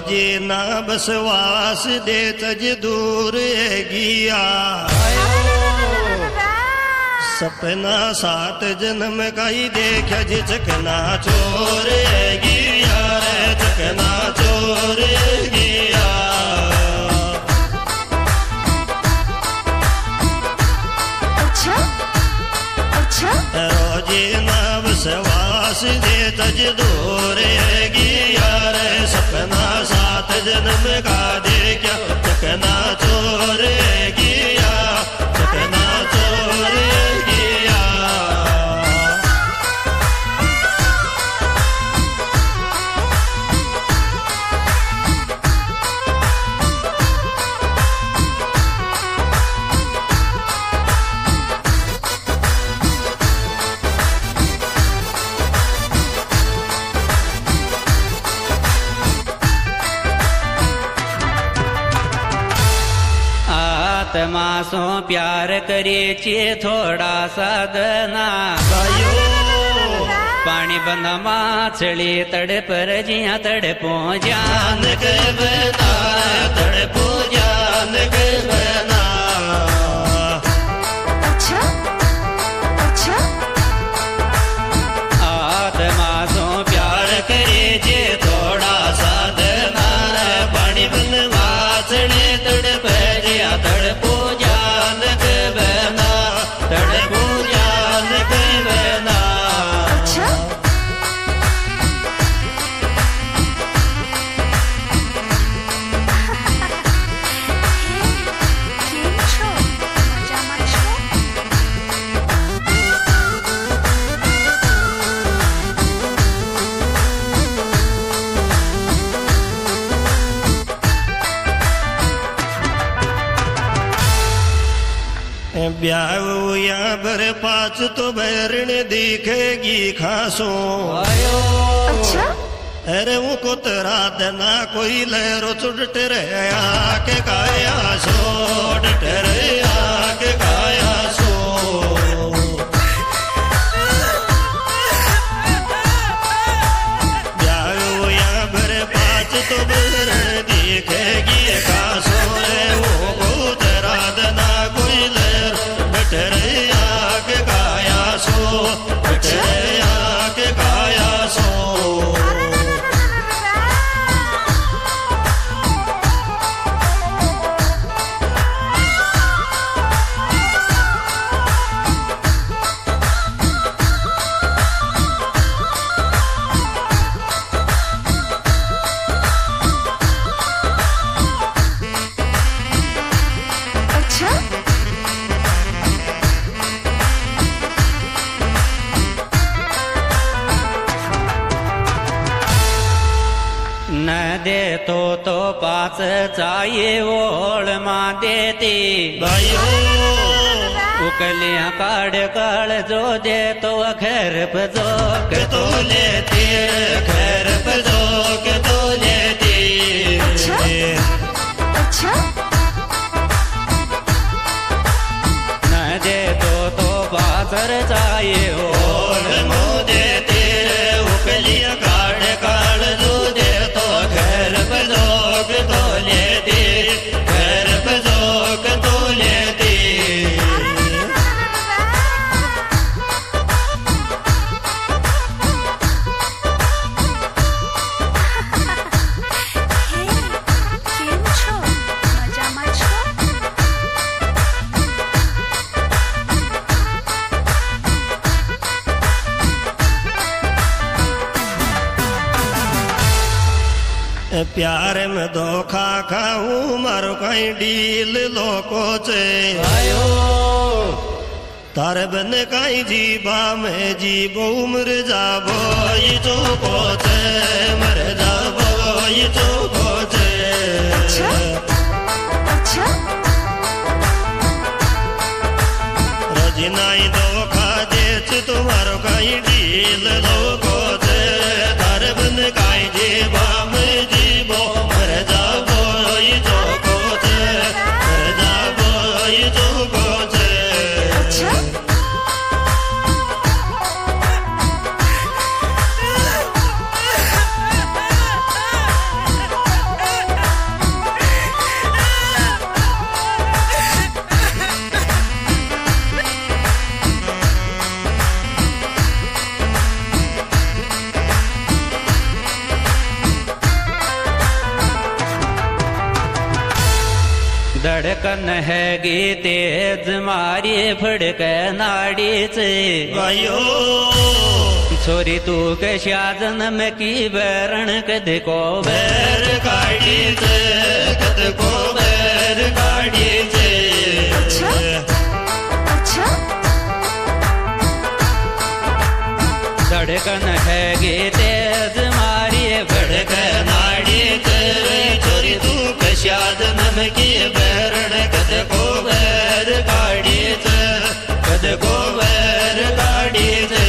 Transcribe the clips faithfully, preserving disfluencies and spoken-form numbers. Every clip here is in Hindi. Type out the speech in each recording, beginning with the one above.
रोजे ना बसवास दे तज दूर गिया सपना सात जन्म काई देखा जी चकना चोर गिया रे चकना चोर गिया अच्छा अच्छा रोजे ना बसवास दे तज दूर गिया रे सपना सात जन्म का देखा चकना चोर गिया चकना चोर गिया आत्मा सो प्यार करे चे थोड़ा साधना पानी बंदा माछली तड़प रजिया तड़पो जान के बना तड़पो जान के बना अच्छा अच्छा आत्मा सो प्यार करे चे थोड़ा साधना पानी बंदा माछली तड़प रजिया तड़पो जान के बना तड़पो जान के बना अच्छा કેમ છો મજામાં છો ब्याह बर पाच तो बैरण दिखेगी खासो अच्छा अरे वो को तरा दना कोई लहरो चुट रहा के काया सो डट रहा के काया सो ब्याह बर पाच तो बैरण दिखेगी खासो वो को तरा दना कोई लहरो बटरया के काया सो बटरया के काया सो अच्छा न दे तो तो पास चाहिए ओळ मा देती भाइयों उकलियां काड़ काड़ जो दे तो खैर बजो के तो लेती खैर बजो के तो लेती अच्छा अच्छा न दे तो तो बासर चाहिए ओळ मो देती उकलियां काड़ काड़ जो दे तो खैर बजो के तो लेती खैर बजो के तो लेती કેમ છો મજામાં છો प्यार में धोखा खाऊं मारो कहीं डील लोको चे तारे बन कहीं जीबा में जीबो मर जाबो ये जो कोचे मर जाबो ये जो कोचे अच्छा अच्छा रजनाई धोखा देच तुम्हारो कहीं डील लोको चे तारे बन कहीं जीबा में जीबो मर जाबो ये जो कोचे मर जाबो ये जो कोचे अच्छा धड़कन है गी तेज मारी फड़क नाड़ी से वायो छोरी तू के शाजन में की बैरण कद को बैर गाड़ी से कद को बैर गाड़ी से अच्छा अच्छा धड़कन है गी तेज मारी फड़क नाड़ी से छोरी तू के शाजन में की बैरण कद को बैर गाड़ी से कद को बैर गाड़ी से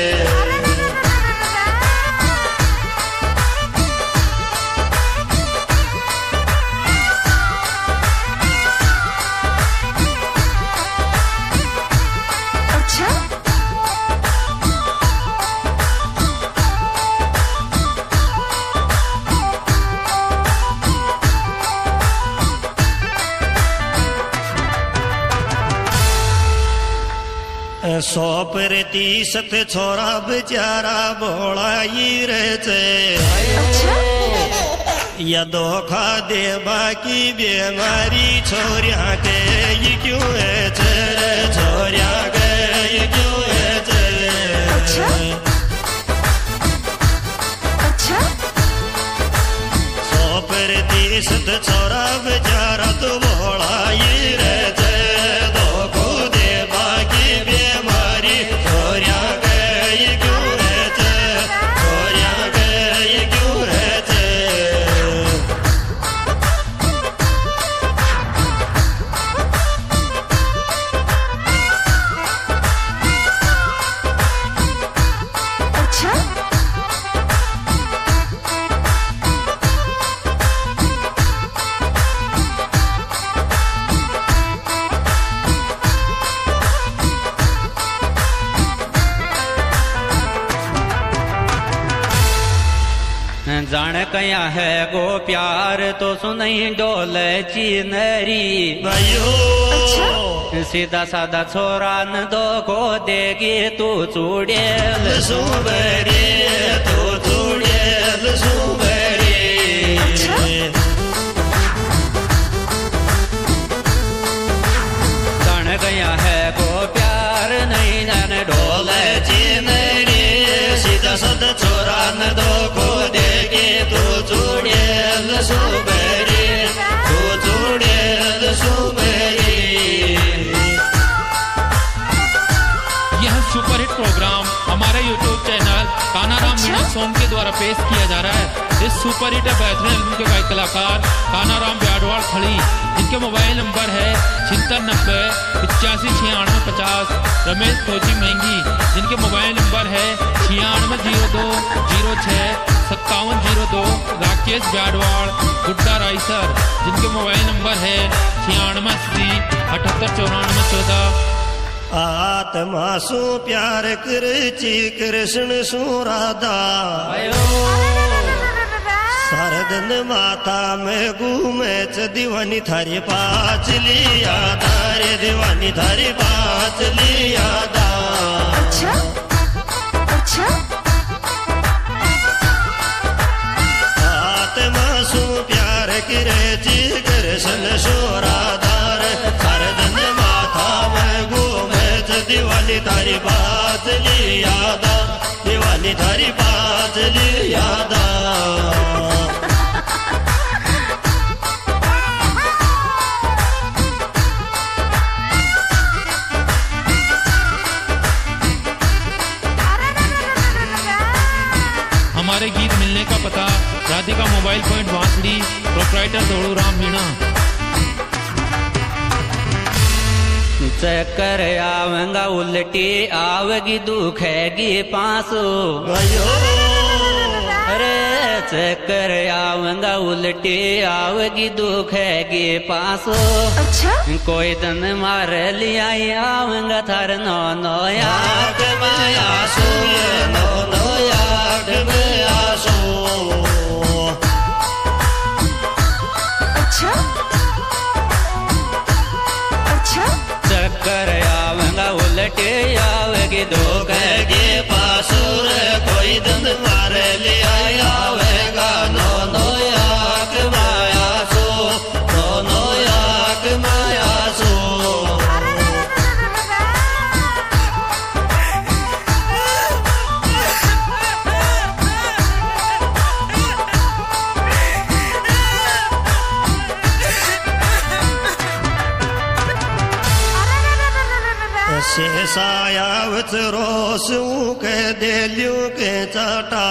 सौ पर तीसत छोरा बेचारा बोलाई रे अच्छा या धोखा दे बाकी बीमारी छोरिया के ये क्यों है रे छोरिया के ये क्यों है अच्छा अच्छा सौ पर तीसत छोरा बेचारा तो बोलाई रे धोखो दे बाकी बीमारी छोरिया के ये क्यों है छोरिया के ये क्यों है अच्छा जान कया है गो प्यार तो सुनई डोल चीनरी भाइयों सीधा साधा छोरा न दो को देगी तू चूड़ेल सुबेरे तो चूड़ेल सुबेरे जान गया है गो प्यार नहीं जान डोल चीनरी सीधा साधा छोरा न दो को देगी तू चूड़ेल सुबेरे तू चूड़ेल सुबेरे। यह सुपरहिट प्रोग्राम हमारे YouTube channel Kanaram Meena song के द्वारा पेश किया जा रहा है। इस सुपरहिट बेहतरीन फिल्म के गायक कलाकार कानाराम ब्याडवाड़ खड़ी, जिनके मोबाइल नंबर है छिहत्तर नब्बे पचासी छियानवे पचास। रमेश फौजी महंगी, जिनके मोबाइल नंबर है छियानवे जीरो दो जीरो छः सत्तावन जीरो दो। राकेश ब्याडवाड़ गुड्डा रायसर, जिनके मोबाइल नंबर है छियानवे अस्सी अठहत्तर चौरानवे चौदह। आत्मा सु प्यार कर ची कृष्ण सु राधा, सरदन माता में घूमे च दीवानी थारी पाच लिया तारे दीवानी थारी पाच लिया दा। अच्छा अच्छा आत्मा सु प्यार करे ची कृष्ण सु राधा, सरदन माता में घूमे च दीवानी थारी पाच लिया दा, दीवानी थारी पाच लिया दा। हमारे गीत मिलने का पता Radhika mobile point Bansdi, proprietor Dauru Ram Meena. चक्कर आवेगा उल्टी आवेगी दुखेगी पासो, अरे चक्कर आवेगा उल्टी आवेगी दुखेगी पासो। अच्छा कोई दन मार लिया आवेगा थार नो नो याद माया सो नो नो याद माया सो। अच्छा अच्छा चक्कर आवेगा उल्टी आवेगी दुखेगी पासुर, कोई दन मार लिया आवेगा नो नो याद माया सो, नो नो याद शेषायावत रोसू के देलियों के चाटा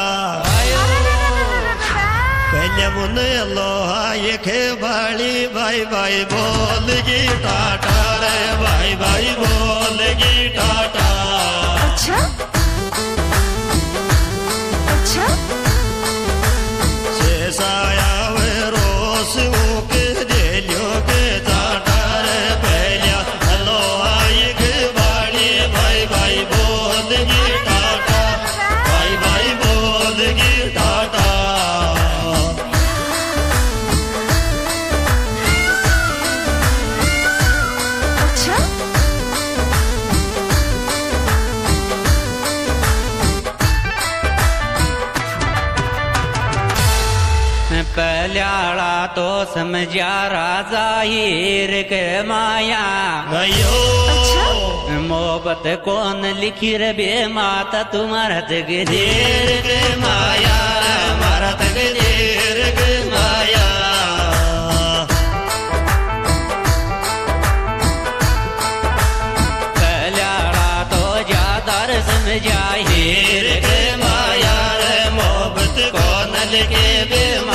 पहले मुने लोहा ये खे बाली भाई भाई बोल गी टाटा रे भाई भाई बोल गी टाटा अच्छा अच्छा शेषायावे रोसू के देलियों के चाटा रे पहले लोहा ये खे बाली भाई भाई बोल गी टाटा भाई भाई बोल गी टाटा पहल्याड़ा तो समझा राजा हीर के माया अयो मोहब्बत कौन लिखी रे बे माता तुम्हारा तकदीर के माया हमारा तकदीर के माया पहल्याड़ा तो ज्यादा समझा हीर के माया मोहब्बत कौन लिखे बे